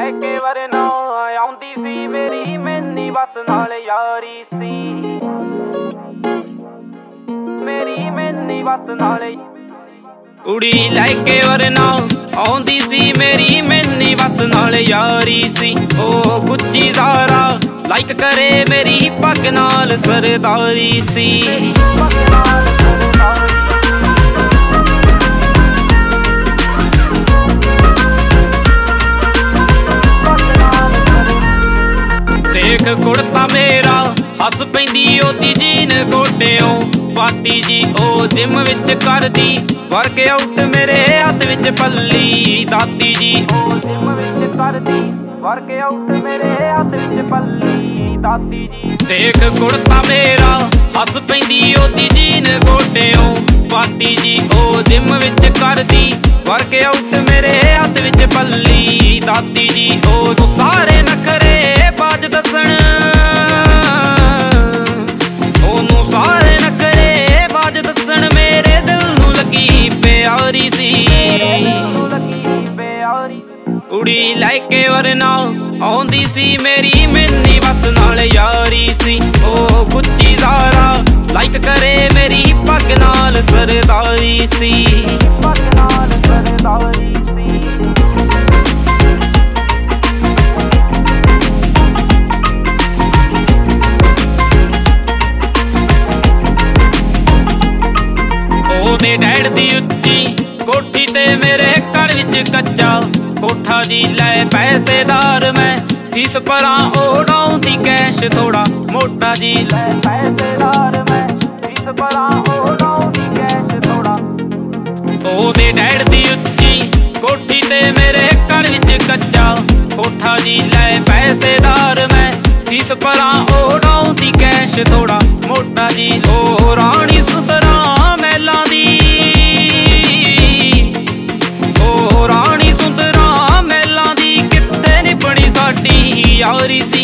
ਕੇ ਵਰਨਾ ਆਉਂਦੀ ਸੀ ਮੇਰੀ ਮੈਨੀ ਬਸ ਨਾਲ ਯਾਰੀ ਸੀ ਮੇਰੀ ਮੈਨੀ ਬਸ ਨਾਲ ਕੁੜੀ ਲੈ ਕੇ ਵਰਨਾ ਆਉਂਦੀ ਸੀ ਮੇਰੀ ਮੈਨੀ ਬਸ ਨਾਲ ਯਾਰੀ ਸੀ ਉਹ ਗੁੱਚੀ ਜ਼ਾਰਾ ਲਾਈਕ ਕਰੇ ਮੇਰੀ ਪੱਗ ਨਾਲ ਸਰਦਾਰੀ ਸੀ देख कुड़ता मेरा हस पैंदी ओदी जीन गोड्यों पाती जी ओ जिम विच करदी वर्कआउट मेरे हथ विच पल्ली दाती जी ओ जिम विच करदी वर्कआउट मेरे हथ विच पल्ली दाती जी देख कुड़ता मेरा हस पैंदी ओदी जीन गोड्यों पाती जी ओ जिम विच करदी वर्कआउट मेरे हथ विच पल्ली दाती जी ओ सारे नखरे बाज दसन ओनू सारे नखरे बाज दसन मेरे दिल नू लगी प्यारी सी कुड़ी लैके वरना आउंदी सी मेरी मैनी बस नाल यारी सी ओ गुच्ची ज़ारा लाइक करे मेरी पग नाल सरदारी सी पग नाल सरदारी सी ओदे डैड दी उच्ची कोठी ते मेरे घर विच कच्चा कोठा जी लै पैसेदार मैं फीस परा ओढ़ाउंदी कैश थोड़ा मोटा जी लै पैसेदार मैं फीस परा ओढ़ाउंदी कैश थोड़ा ओदे डैड दी उच्ची कोठी ते मेरे घर विच कच्चा कोठा जी लै पैसेदार मैं फीस परा ओढ़ाउंदी कैश थोड़ा मोटा जी ओ रानी सुंदरा महलां दी ओ रानी सुंदरा महलां दी कित्थे निभणी साडी यारी सी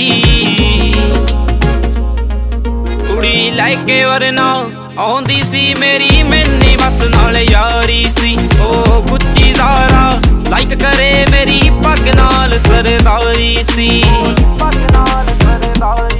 कुड़ी लैके वरना आउंदी सी मेरी मैनी बस नाल यारी सी ओ गुच्ची ज़ारा लाइक करे मेरी पग नाल सरदारी सी पग नाल सरदारी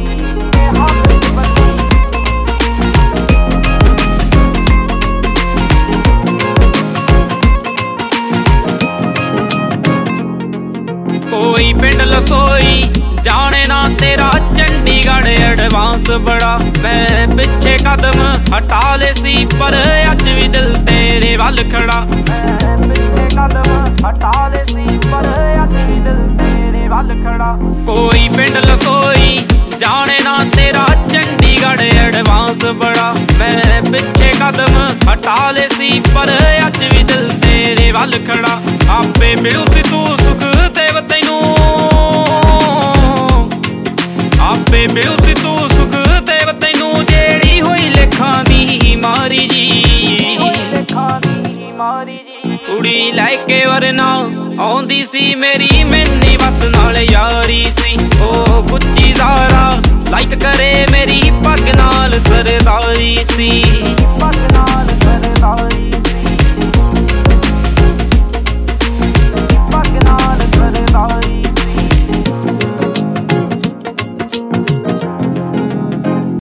कोई पिंड लसोई जाने ना तेरा चंडीगढ़ एडवांस बड़ा मैं पिछे कदम हटा ले सी पर अज भी दिल तेरे वल खड़ा मैं पिछे कदम हटा ले सी पर अज भी दिल तेरे वल खड़ा कोई पिंड लसोई जाने ना तेरा चंडीगढ़ एडवांस बड़ा मैं पिछे कदम हटा ले सी पर अज भी दिल तेरे वल खड़ा आपे मिलू सी तू सुख देव तैनू आपे मिलू सी तू सुख देव तैनू जेड़ी होई लेखां दी मारी जी कुड़ी लैके वरना आउंदी सी मेरी मैनी बस नाल यारी सी ओ गुच्ची ज़ारा लाइक करे मेरी पग नाल सरदारी सी।